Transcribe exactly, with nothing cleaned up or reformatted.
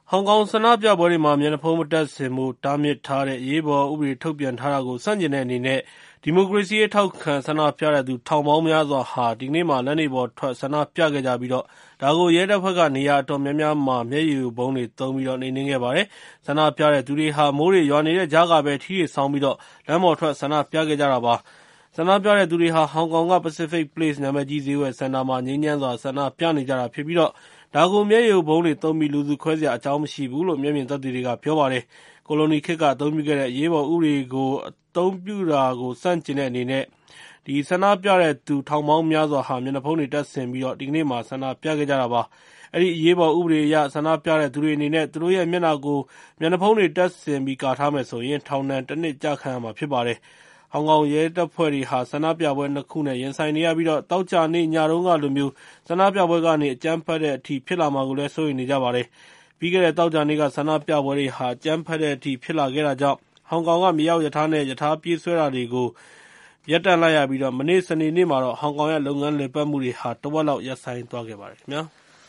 ဟောင်ကောင်ဆန္ဒပြပွဲတွေမှာမျက်နှာဖုံးမတပ်ဆင်ဖို့တားမြစ်ထားတဲ့အရေးပေါ်ဥပဒေထုတ်ပြန်ထားတာကိုဆန့်ကျင်တဲ့အနေနဲ့ဒီမိုကရေစီရေးထောက်ခံဆန္ဒပြတဲ့သူထောင်ပေါင်းများစွာဟာဒီကနေ့မှာလမ်းတွေပေါ်ထွက်ဆန္ဒပြခဲ့ကြပြီးတော့ဒါကိုရဲတပ်ဖွဲ့ကနေရာအတော်များများမှာမျက်ရည်ဘုံတွေသုံးပြီးတော့နှိမ်နင်းခဲ့ပါတယ်။ဆန္ဒပြတဲ့သူတွေဟာမိုးတွေရွာနေတဲ့ကြားကပဲထီးတွေဆောင်းပြီးတော့လမ်းပေါ်ထွက်ဆန္ဒပြခဲ့ကြတာပါ။ဆန္ဒပြတဲ့သူတွေဟာဟောင်ကောင်က Pacific Place နာမည်ကြီးဈေးဝယ်စင်တာမှာငြိမ်းချမ်းစွာဆန္ဒပြနေကြတာဖြစ်ပြီးတော့ဒါကိုမျက်ရည်ဘုံတွေသုံးပြီးလူစုခွဲစရာအကြောင်းမရှိဘူးလို့မျက်မြင်သက်သေတွေကပြောပါတယ်။ကိုလိုနီခေတ်ကအသုံးပြုခဲ့တဲ့အရေးပေါ်ဥပဒေကိုအသုံးပြုတာကိုစန့်ကျင်တဲ့အနေနဲ့ဒီဆန္ဒပြတဲ့သူထောင်ပေါင်းများစွာဟာမျက်နှာဖုံးတွေတပ်ဆင်ပြီးတော့ဒီကနေ့မှာဆန္ဒပြခဲ့ကြတာပါ။အဲဒီအရေးပေါ်ဥပဒေအရဆန္ဒပြတဲ့သူတွေအနေနဲ့သူတို့ရဲ့မျက်နှာကိုမျက်နှာဖုံးတွေတပ်ဆင်ပြီးကာထားမယ်ဆိုရင်ထောင်ဒဏ်တစ်နှစ်ကျခံရမှာဖြစ်ပါတယ်။ဟောင်ကောင်ရဲတပ်ဖွဲ့တွေဟာဆန္ဒပြပွဲနှစ်ခုနဲ့ရင်ဆိုင်နေရပြီးတော့တောက်ကြနေ့ညတုန်းကလိုမျိုးဆန္ဒပြပွဲကနေအကြမ်းဖက်တဲ့အထိဖြစ်လာမှာကိုလည်းစိုးရိမ်နေကြပါတယ်။ပြီးခဲ့တဲ့တောက်ကြနေ့ကဆန္ဒပြပွဲတွေဟာအကြမ်းဖက်တဲ့အထိဖြစ်လာခဲ့တာကြောင့်ဟောင်ကောင်ကမြေအောက်ရထားနဲ့ရထားပြေးဆွဲတာတွေကိုရပ်တန့်လိုက်ရပြီးတော့မနေ့စနေနေ့မှာတော့ဟောင်ကောင်ရဲ့လုပ်ငန်းလည်ပတ်မှုတွေဟာတဝက်လောက်ရပ်ဆိုင်းသွားခဲ့ပါတယ်ခင်ဗျာ။